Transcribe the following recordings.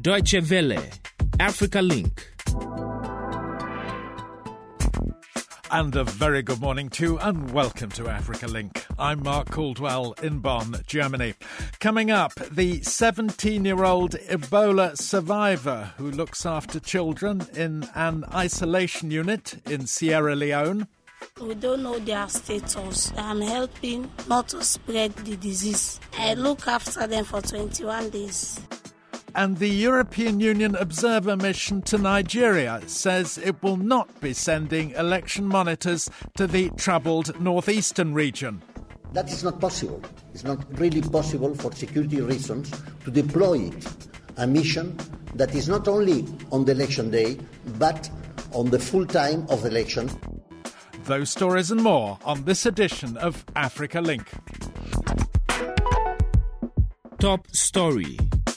Deutsche Welle, Africa Link. And a very good morning to you and welcome to Africa Link. I'm Mark Caldwell in Bonn, Germany. Coming up, the 17-year-old Ebola survivor who looks after children in an isolation unit in Sierra Leone. We don't know their status. I'm helping not to spread the disease. I look after them for 21 days. And the European Union Observer Mission to Nigeria says it will not be sending election monitors to the troubled northeastern region. That is not possible. It's not really possible for security reasons to deploy a mission that is not only on the election day, but on the full time of the election. Those stories and more on this edition of Africa Link. Top story.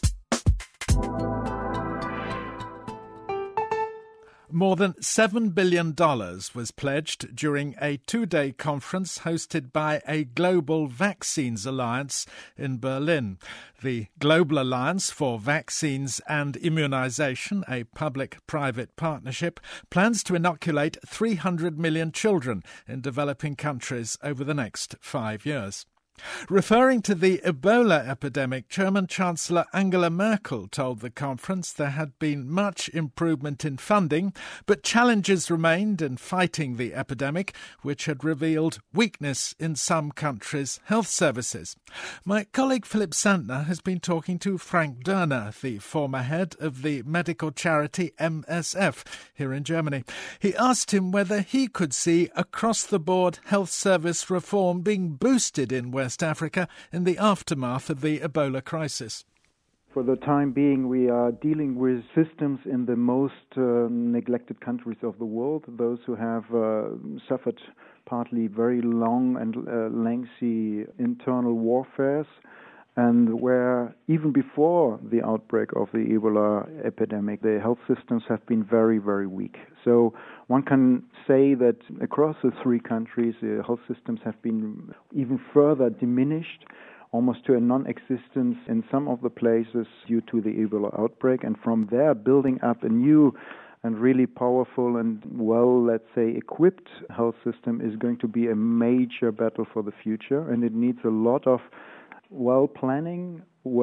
More than $7 billion was pledged during a two-day conference hosted by a global vaccines alliance in Berlin. The Global Alliance for Vaccines and Immunization, a public-private partnership, plans to inoculate 300 million children in developing countries over the next 5 years. Referring to the Ebola epidemic, German Chancellor Angela Merkel told the conference there had been much improvement in funding, but challenges remained in fighting the epidemic, which had revealed weakness in some countries' health services. My colleague Philip Santner has been talking to Frank Dörner, the former head of the medical charity MSF here in Germany. He asked him whether he could see across-the-board health service reform being boosted in West Africa in the aftermath of the Ebola crisis. For the time being, we are dealing with systems in the most neglected countries of the world, those who have suffered partly very long and lengthy internal warfares, and where even before the outbreak of the Ebola epidemic, the health systems have been very, very weak. So one can say that across the three countries, the health systems have been even further diminished, almost to a non-existence in some of the places due to the Ebola outbreak. And from there, building up a new and really powerful and let's say, equipped health system is going to be a major battle for the future. And it needs a lot of planning,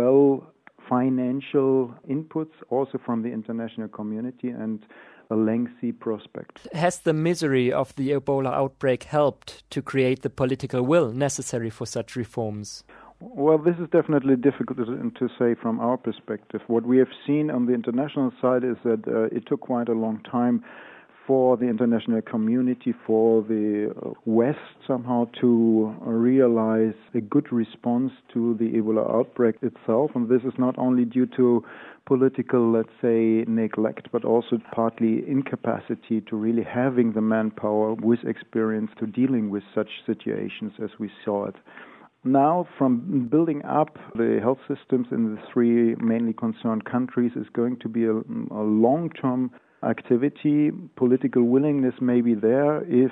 financial inputs also from the international community and a lengthy prospect. Has the misery of the Ebola outbreak helped to create the political will necessary for such reforms? Well, this is definitely difficult to say from our perspective. What we have seen on the international side is that it took quite a long time for the international community, for the West somehow to realize a good response to the Ebola outbreak itself. And this is not only due to political, let's say, neglect, but also partly incapacity to really having the manpower with experience to dealing with such situations as we saw it. Now, from building up the health systems in the three mainly concerned countries is going to be a long-term activity. Political willingness may be there if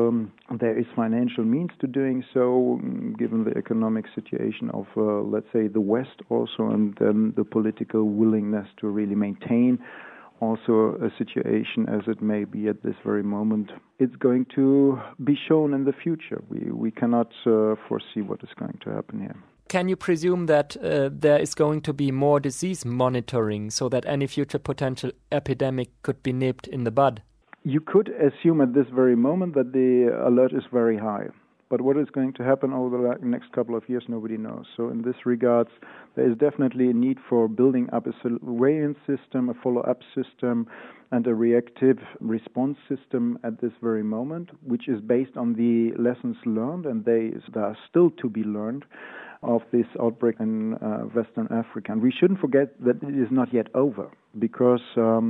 there is financial means to doing so, given the economic situation of, let's say, the West also, and then the political willingness to really maintain also a situation as it may be at this very moment. It's going to be shown in the future. We cannot foresee what is going to happen here. Can you presume that there is going to be more disease monitoring so that any future potential epidemic could be nipped in the bud? You could assume at this very moment that the alert is very high. But what is going to happen over the next couple of years, nobody knows. So in this regards, there is definitely a need for building up a surveillance system, a follow-up system, and a reactive response system at this very moment, which is based on the lessons learned, and they are still to be learned, of this outbreak in Western Africa. And we shouldn't forget that it is not yet over, because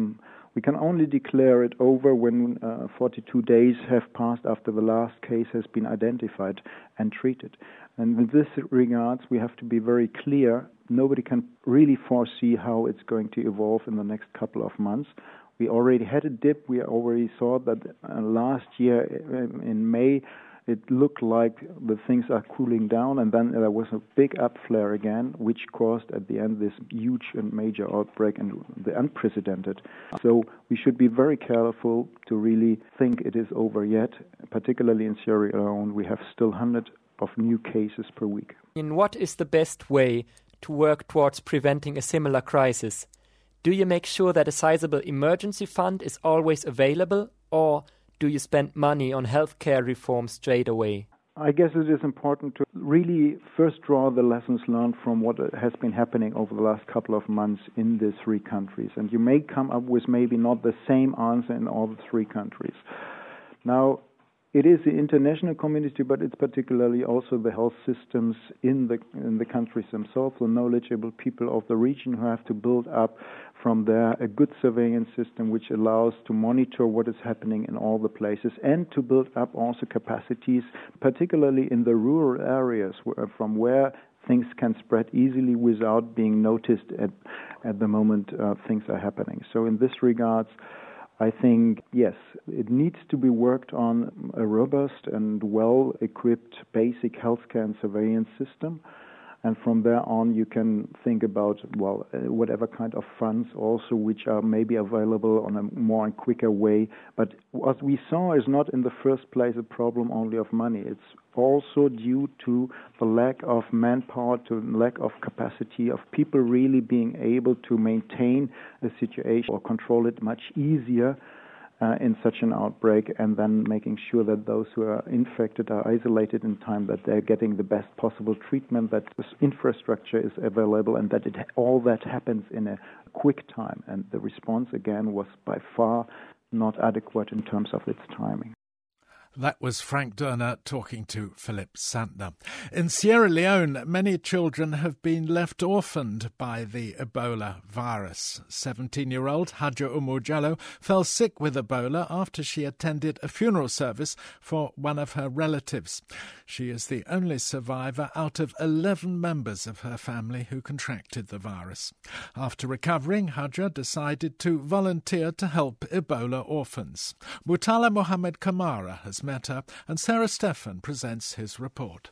we can only declare it over when 42 days have passed after the last case has been identified and treated. And in this regards, we have to be very clear. Nobody can really foresee how it's going to evolve in the next couple of months. We already had a dip. We already saw that last year in May, it looked like the things are cooling down, and then there was a big upflare again, which caused at the end this huge and major outbreak and the unprecedented. So we should be very careful to really think it is over yet. Particularly in Sierra Leone, we have still hundreds of new cases per week. In what is the best way to work towards preventing a similar crisis? Do you make sure that a sizable emergency fund is always available, or do you spend money on healthcare reform straight away? I guess it is important to really first draw the lessons learned from what has been happening over the last couple of months in the three countries. And you may come up with maybe not the same answer in all the three countries. Now, it is the international community, but it's particularly also the health systems in the countries themselves, the knowledgeable people of the region who have to build up from there a good surveillance system which allows to monitor what is happening in all the places and to build up also capacities, particularly in the rural areas from where things can spread easily without being noticed at the moment things are happening. So in this regards, I think, yes, it needs to be worked on a robust and well-equipped basic healthcare and surveillance system. And from there on, you can think about, whatever kind of funds also which are maybe available on a more and quicker way. But what we saw is not in the first place a problem only of money. It's also due to the lack of manpower, to the lack of capacity of people really being able to maintain a situation or control it much easier in such an outbreak, and then making sure that those who are infected are isolated in time, that they're getting the best possible treatment, that this infrastructure is available, and that all that happens in a quick time. And the response, again, was by far not adequate in terms of its timing. That was Frank Durner talking to Philip Santner. In Sierra Leone, many children have been left orphaned by the Ebola virus. 17-year-old Hadja Umu Jallo fell sick with Ebola after she attended a funeral service for one of her relatives. She is the only survivor out of 11 members of her family who contracted the virus. After recovering, Hadja decided to volunteer to help Ebola orphans. Mutala Mohamed Kamara has met her, and Sarah Stephan presents his report.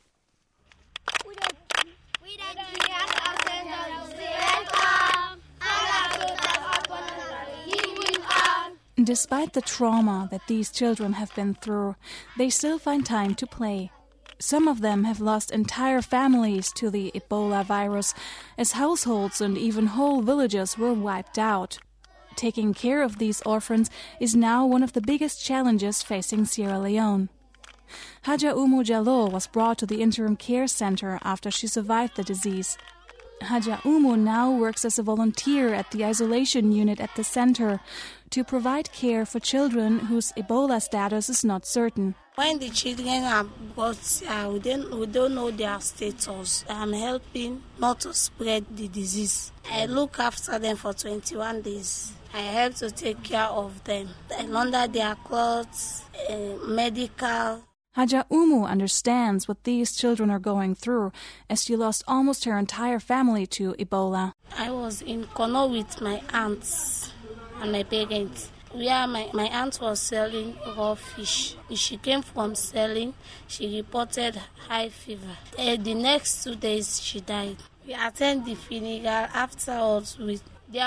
Despite the trauma that these children have been through, they still find time to play. Some of them have lost entire families to the Ebola virus, as households and even whole villages were wiped out. Taking care of these orphans is now one of the biggest challenges facing Sierra Leone. Hadja Umu Jallo was brought to the interim care center after she survived the disease. Hadja Umu now works as a volunteer at the isolation unit at the center to provide care for children whose Ebola status is not certain. When the children are brought, we don't know their status. I'm helping not to spread the disease. I look after them for 21 days. I help to take care of them. I launder their clothes, medical. Hadja Umu understands what these children are going through, as she lost almost her entire family to Ebola. I was in Kono with my aunts and my parents, where my aunt was selling raw fish. She came from selling. She reported high fever. The next 2 days, she died. We attended the funeral. Afterwards, we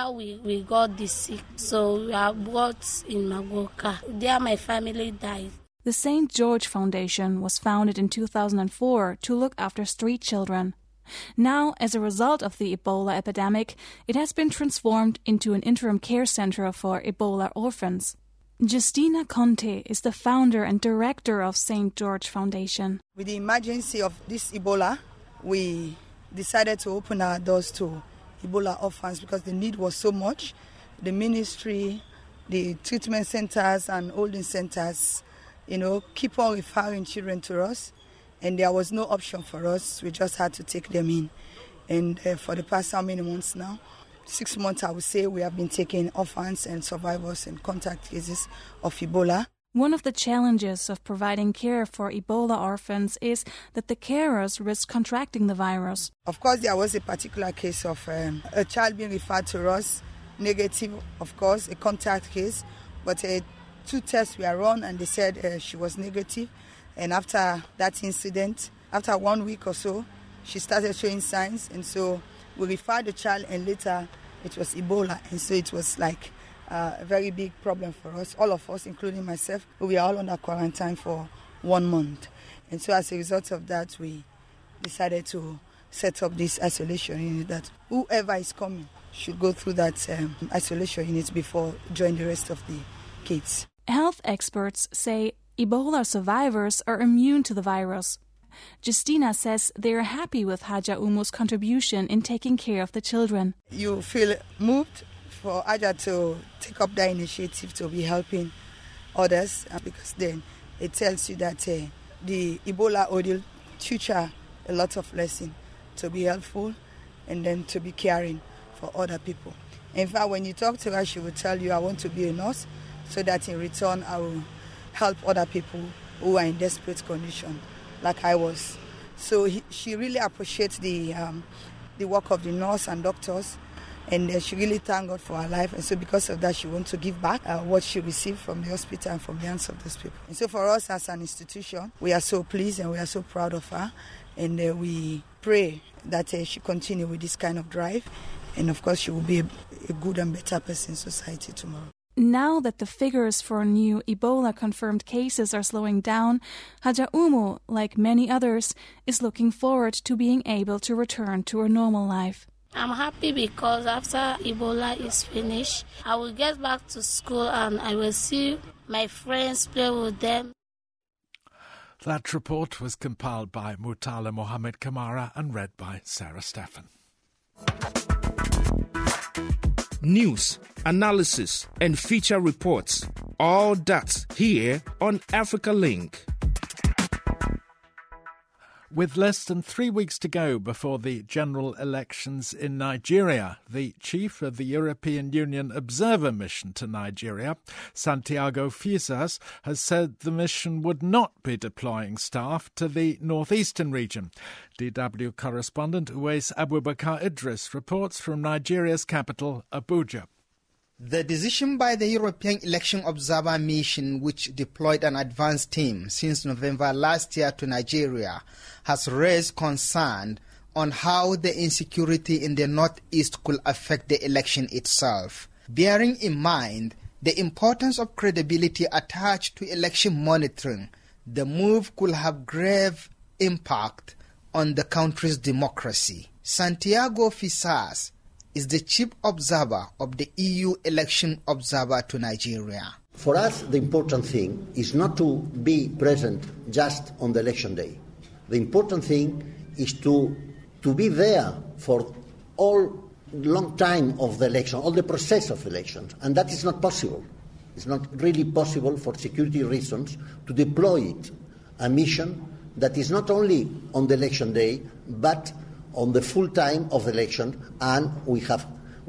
got the sick. So we are brought in Magoka. There, my family died. The St. George Foundation was founded in 2004 to look after street children. Now, as a result of the Ebola epidemic, it has been transformed into an interim care center for Ebola orphans. Justina Conte is the founder and director of St. George Foundation. With the emergency of this Ebola, we decided to open our doors to Ebola orphans because the need was so much. The ministry, the treatment centers and holding centers, keep on referring children to us, and there was no option for us. We just had to take them in. And for the past how many months now? 6 months, I would say, we have been taking orphans and survivors and contact cases of Ebola. One of the challenges of providing care for Ebola orphans is that the carers risk contracting the virus. Of course, there was a particular case of a child being referred to us, negative, of course, a contact case, but 2 tests were run and they said she was negative. And after that incident, after 1 week or so, she started showing signs. And so we referred the child, and later it was Ebola. And so it was like a very big problem for us, all of us, including myself. We were all under quarantine for 1 month. And so as a result of that, we decided to set up this isolation unit that whoever is coming should go through that isolation unit before joining the rest of the kids. Health experts say Ebola survivors are immune to the virus. Justina says they are happy with Haja Umu's contribution in taking care of the children. You feel moved for Haja to take up that initiative to be helping others, because then it tells you that the Ebola ordeal teach her a lot of lessons to be helpful and then to be caring for other people. In fact, when you talk to her, she will tell you, I want to be a nurse, so that in return I will help other people who are in desperate condition, like I was. So she really appreciates the work of the nurse and doctors, and she really thank God for her life. And so because of that, she wants to give back what she received from the hospital and from the hands of those people. And so for us as an institution, we are so pleased and we are so proud of her. And we pray that she continue with this kind of drive. And of course, she will be a good and better person in society tomorrow. Now that the figures for new Ebola-confirmed cases are slowing down, Haja Umu, like many others, is looking forward to being able to return to a normal life. I'm happy because after Ebola is finished, I will get back to school and I will see my friends, play with them. That report was compiled by Mutala Mohammed Kamara and read by Sarah Stephan. News, analysis and feature reports. All that here on Africa Link. With less than 3 weeks to go before the general elections in Nigeria, the chief of the European Union Observer Mission to Nigeria, Santiago Fisas, has said the mission would not be deploying staff to the northeastern region. DW correspondent Uwais Abubakar Idris reports from Nigeria's capital, Abuja. The decision by the European Election Observer Mission, which deployed an advance team since November last year to Nigeria, has raised concern on how the insecurity in the northeast could affect the election itself. Bearing in mind the importance of credibility attached to election monitoring, the move could have grave impact on the country's democracy. Santiago Fisas is the chief observer of the EU Election Observer to Nigeria. For us, the important thing is not to be present just on the election day. The important thing is to be there for all long time of the election, all the process of elections, and that is not possible. It's not really possible for security reasons to deploy a mission that is not only on the election day, but on the full time of the election, and we had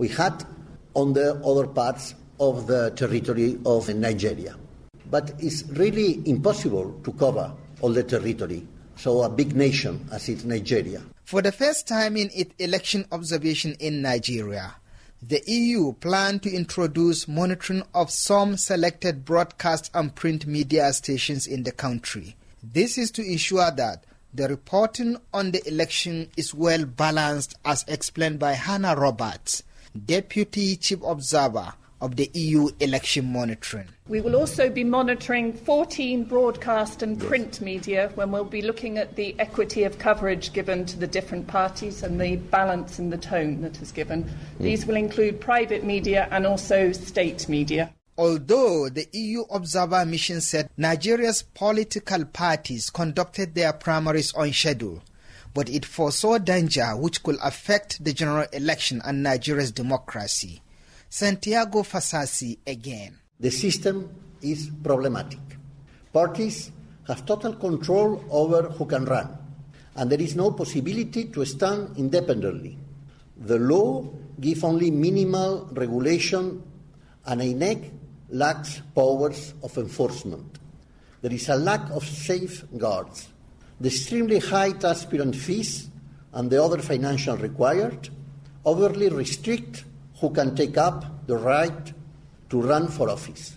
on the other parts of the territory of Nigeria. But it's really impossible to cover all the territory, so a big nation as it's Nigeria. For the first time in its election observation in Nigeria, the EU planned to introduce monitoring of some selected broadcast and print media stations in the country. This is to ensure that the reporting on the election is well balanced, as explained by Hannah Roberts, Deputy Chief Observer of the EU Election Monitoring. We will also be monitoring 14 broadcast and print media when we'll be looking at the equity of coverage given to the different parties and the balance in the tone that is given. These will include private media and also state media. Although the EU Observer Mission said Nigeria's political parties conducted their primaries on schedule, but it foresaw danger which could affect the general election and Nigeria's democracy. Santiago Fasasi again. The system is problematic. Parties have total control over who can run, and there is no possibility to stand independently. The law gives only minimal regulation, and INEC lacks powers of enforcement. There is a lack of safeguards. The extremely high aspirant fees and the other financial required overly restrict who can take up the right to run for office.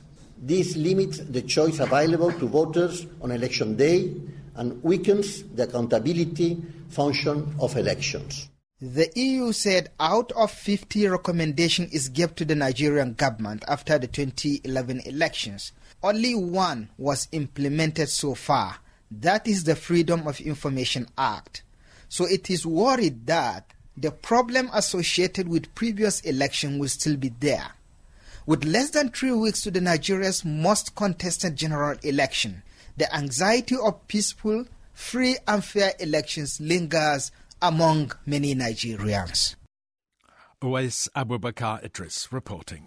This limits the choice available to voters on election day and weakens the accountability function of elections. The EU said out of 50 recommendations is given to the Nigerian government after the 2011 elections, only one was implemented so far. That is the Freedom of Information Act. So it is worried that the problem associated with previous election will still be there. With less than 3 weeks to the Nigeria's most contested general election, the anxiety of peaceful, free and fair elections lingers among many Nigerians. Uwais Abubakar Idris reporting.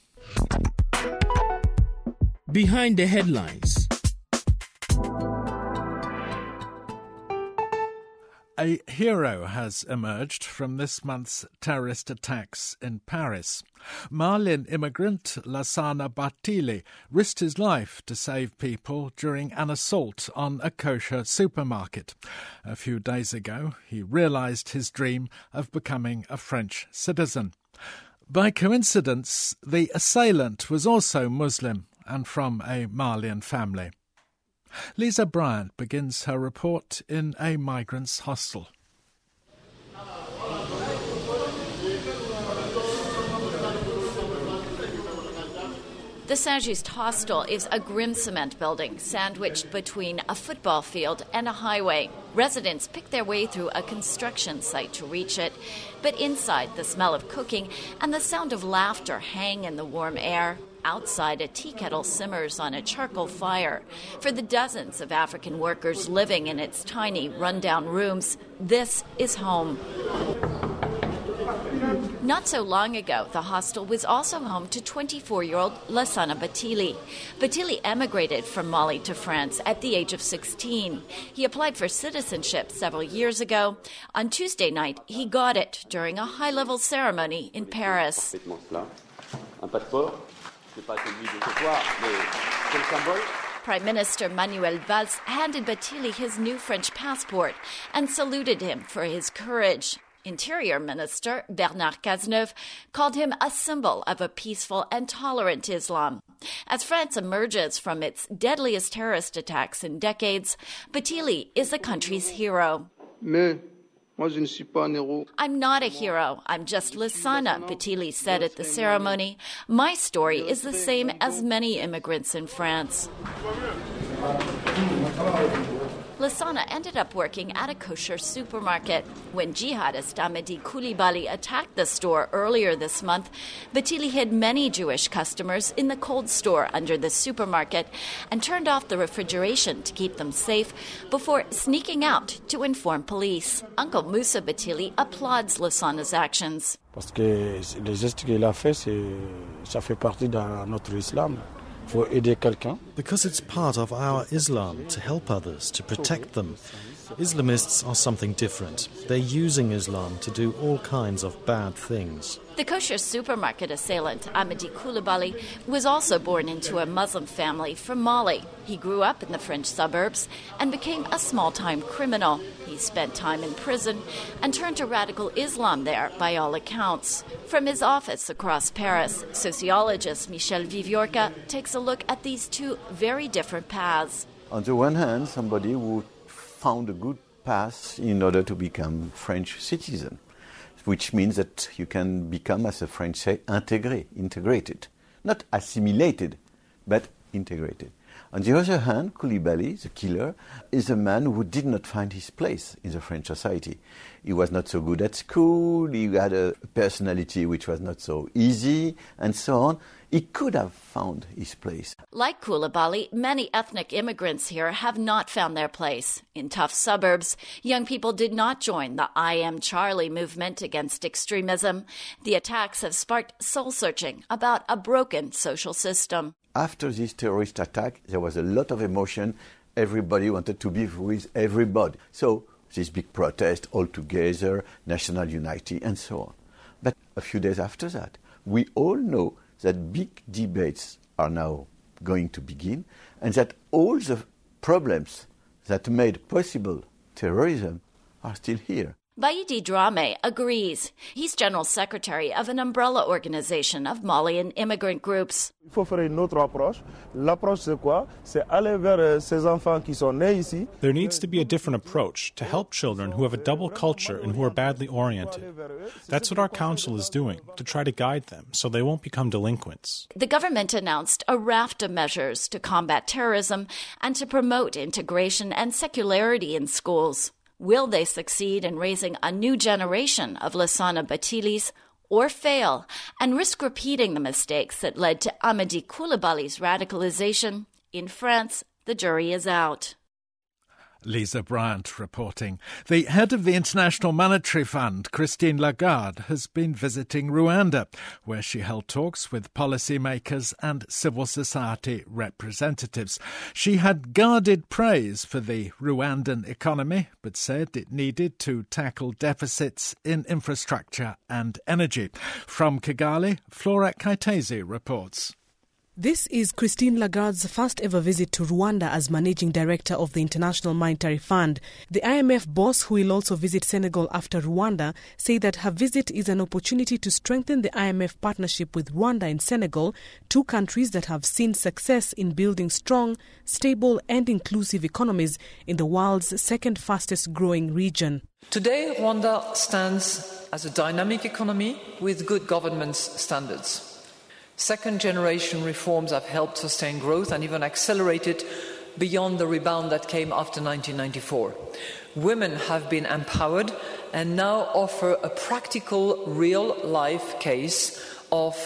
Behind the headlines. A hero has emerged from this month's terrorist attacks in Paris. Malian immigrant Lassana Bathily risked his life to save people during an assault on a kosher supermarket. A few days ago, he realised his dream of becoming a French citizen. By coincidence, the assailant was also Muslim and from a Malian family. Lisa Bryant begins her report in a migrants' hostel. The Saint-Just hostel is a grim cement building sandwiched between a football field and a highway. Residents pick their way through a construction site to reach it, but inside the smell of cooking and the sound of laughter hang in the warm air. Outside, a tea kettle simmers on a charcoal fire. For the dozens of African workers living in its tiny, run-down rooms, this is home. Not so long ago, the hostel was also home to 24-year-old Lassana Bathily. Bathily emigrated from Mali to France at the age of 16. He applied for citizenship several years ago. On Tuesday night, he got it during a high-level ceremony in Paris. Prime Minister Manuel Valls handed Bathily his new French passport and saluted him for his courage. Interior Minister Bernard Cazeneuve called him a symbol of a peaceful and tolerant Islam. As France emerges from its deadliest terrorist attacks in decades, Bathily is the country's hero. I'm not a hero. I'm just Lassana, Bathily said at the ceremony. My story is the same as many immigrants in France. Lassana ended up working at a kosher supermarket. When jihadist Amedy Coulibaly attacked the store earlier this month, Bathily hid many Jewish customers in the cold store under the supermarket and turned off the refrigeration to keep them safe before sneaking out to inform police. Uncle Moussa Bathily applauds Lassana's actions. Parce que les gestes qu'il a fait, ça fait partie de notre islam. Because it's part of our Islam to help others, to protect them. Islamists are something different. They're using Islam to do all kinds of bad things. The kosher supermarket assailant, Amedy Coulibaly, was also born into a Muslim family from Mali. He grew up in the French suburbs and became a small-time criminal. He spent time in prison and turned to radical Islam there, by all accounts. From his office across Paris, sociologist Michel Viviorca takes a look at these two very different paths. On the one hand, somebody who found a good path in order to become French citizen, which means that you can become, as the French say, integrated. Not assimilated, but integrated. On the other hand, Coulibaly, the killer, is a man who did not find his place in the French society. He was not so good at school, he had a personality which was not so easy, and so on. He could have found his place. Like Coulibaly, many ethnic immigrants here have not found their place. In tough suburbs, young people did not join the I Am Charlie movement against extremism. The attacks have sparked soul-searching about a broken social system. After this terrorist attack, there was a lot of emotion. Everybody wanted to be with everybody. So this big protest all together, national unity, and so on. But a few days after that, we all know that big debates are now going to begin, and that all the problems that made possible terrorism are still here. Baidi Drame agrees. He's general secretary of an umbrella organization of Malian immigrant groups. Il faut faire une autre approche. L'approche c'est quoi? C'est aller vers ces enfants qui sont nés ici. There needs to be a different approach to help children who have a double culture and who are badly oriented. That's what our council is doing, to try to guide them so they won't become delinquents. The government announced a raft of measures to combat terrorism and to promote integration and secularity in schools. Will they succeed in raising a new generation of Lassana Batilis, or fail and risk repeating the mistakes that led to Amadi Koulibaly's radicalization? In France, the jury is out. Lisa Bryant reporting. The head of the International Monetary Fund, Christine Lagarde, has been visiting Rwanda, where she held talks with policymakers and civil society representatives. She had guarded praise for the Rwandan economy, but said it needed to tackle deficits in infrastructure and energy. From Kigali, Flora Kaitezi reports. This is Christine Lagarde's first ever visit to Rwanda as Managing Director of the International Monetary Fund. The IMF boss, who will also visit Senegal after Rwanda, said that her visit is an opportunity to strengthen the IMF partnership with Rwanda and Senegal, two countries that have seen success in building strong, stable and inclusive economies in the world's second fastest growing region. Today, Rwanda stands as a dynamic economy with good governance standards. Second-generation reforms have helped sustain growth and even accelerate it beyond the rebound that came after 1994. Women have been empowered and now offer a practical, real-life case of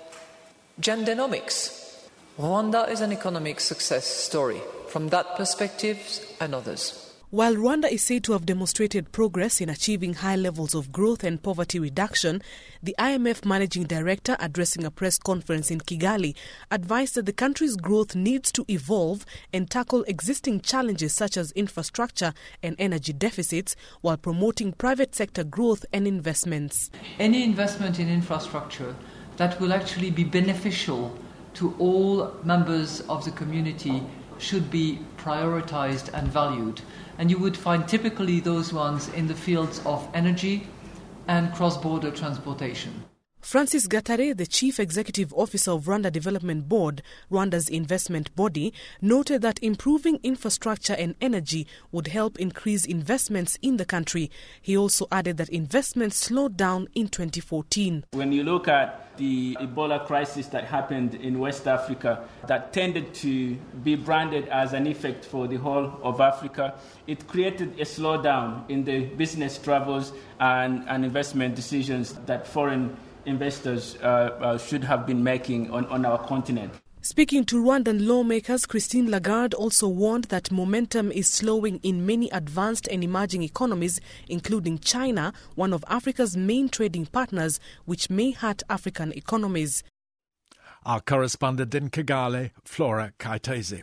gendernomics. Rwanda is an economic success story from that perspective and others. While Rwanda is said to have demonstrated progress in achieving high levels of growth and poverty reduction, the IMF Managing Director, addressing a press conference in Kigali, advised that the country's growth needs to evolve and tackle existing challenges such as infrastructure and energy deficits while promoting private sector growth and investments. Any investment in infrastructure that will actually be beneficial to all members of the community should be prioritized and valued. And you would find typically those ones in the fields of energy and cross-border transportation. Francis Gatare, the Chief Executive Officer of Rwanda Development Board, Rwanda's investment body, noted that improving infrastructure and energy would help increase investments in the country. He also added that investments slowed down in 2014. When you look at the Ebola crisis that happened in West Africa, that tended to be branded as an effect for the whole of Africa, it created a slowdown in the business travels and investment decisions that foreign investors should have been making on our continent. Speaking to Rwandan lawmakers, Christine Lagarde also warned that momentum is slowing in many advanced and emerging economies, including China, one of Africa's main trading partners, which may hurt African economies. Our correspondent in Kigali, Flora Kaitezi.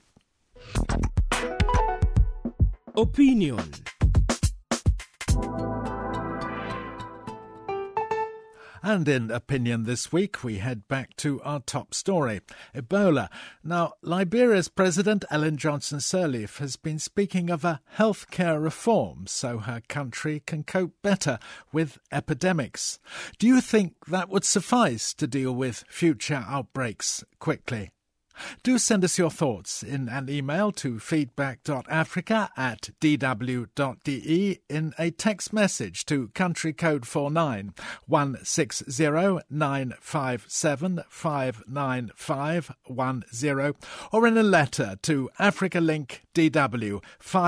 Opinion. And in Opinion this week, we head back to our top story, Ebola. Now, Liberia's President Ellen Johnson Sirleaf has been speaking of a healthcare reform so her country can cope better with epidemics. Do you think that would suffice to deal with future outbreaks quickly? Do send us your thoughts in an email to feedback.africa@dw.de in a text message to country code 49 160-957-59510 or in a letter to Africa Link DW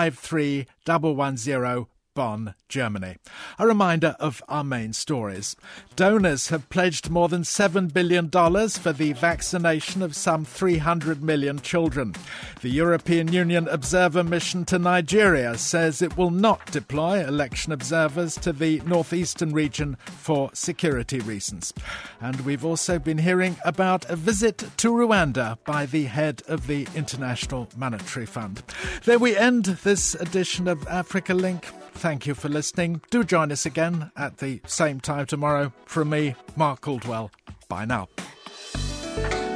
53110 Bonn, Germany. A reminder of our main stories. Donors have pledged more than $7 billion for the vaccination of some 300 million children. The European Union observer mission to Nigeria says it will not deploy election observers to the northeastern region for security reasons. And we've also been hearing about a visit to Rwanda by the head of the International Monetary Fund. There we end this edition of Africa Link. Thank you for listening. Do join us again at the same time tomorrow. From me, Mark Caldwell. Bye now.